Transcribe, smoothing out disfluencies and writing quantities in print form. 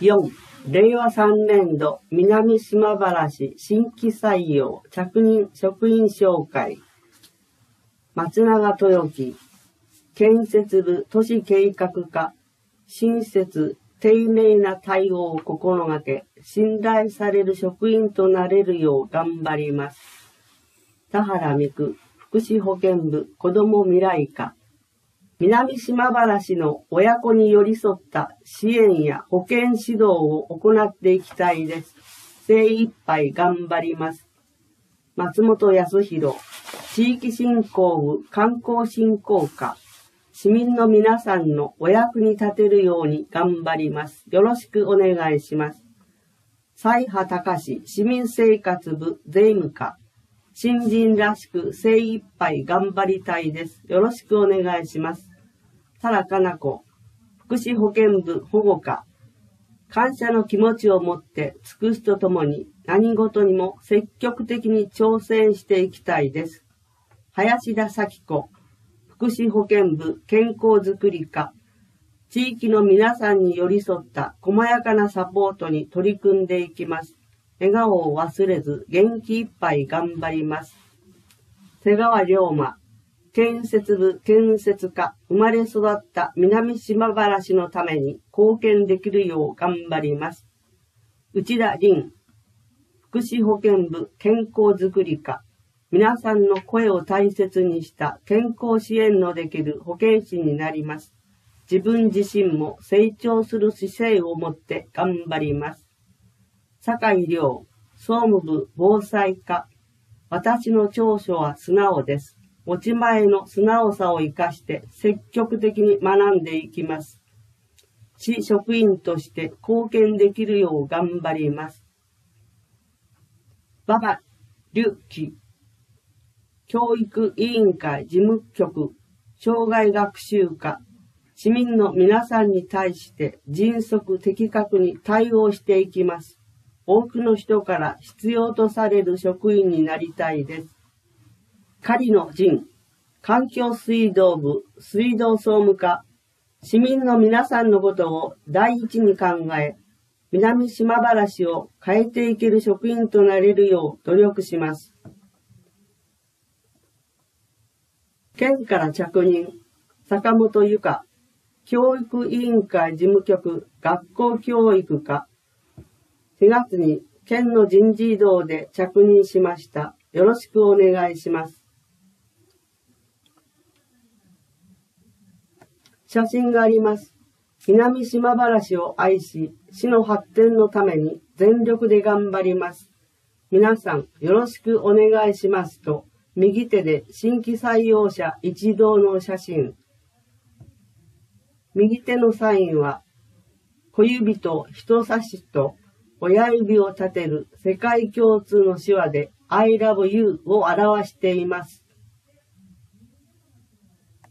4、令和3年度南島原市新規採用着任職員紹介。松永豊樹、建設部都市計画課、親切、丁寧な対応を心がけ、信頼される職員となれるよう頑張ります。田原美久、福祉保健部子ども未来課。南島原市の親子に寄り添った支援や保健指導を行っていきたいです。精一杯頑張ります。松本康弘、地域振興部観光振興課。市民の皆さんのお役に立てるように頑張ります。よろしくお願いします。斉波隆、市民生活部税務課。新人らしく精一杯頑張りたいです。よろしくお願いします。田良香奈子、福祉保健部保護課。感謝の気持ちを持って尽くすとともに何事にも積極的に挑戦していきたいです。林田咲子、福祉保健部健康づくり課。地域の皆さんに寄り添った細やかなサポートに取り組んでいきます。笑顔を忘れず元気いっぱい頑張ります。瀬川龍馬、建設部建設課。生まれ育った南島原市のために貢献できるよう頑張ります。内田凛、福祉保健部健康づくり課。皆さんの声を大切にした健康支援のできる保健師になります。自分自身も成長する姿勢を持って頑張ります。酒井亮、総務部防災課。私の長所は素直です。持ち前の素直さを生かして積極的に学んでいきます。市職員として貢献できるよう頑張ります。馬場隆輝、教育委員会事務局障害学習課。市民の皆さんに対して迅速的確に対応していきます。多くの人から必要とされる職員になりたいです。狩野仁、環境水道部水道総務課。市民の皆さんのことを第一に考え、南島原市を変えていける職員となれるよう努力します。県から着任、坂本由香、教育委員会事務局学校教育課。4月に県の人事異動で着任しました。よろしくお願いします。写真があります。南島原市を愛し、市の発展のために全力で頑張ります。皆さんよろしくお願いしますと、右手で新規採用者一同の写真。右手のサインは、小指と人差しと親指を立てる世界共通の手話で I love you を表しています。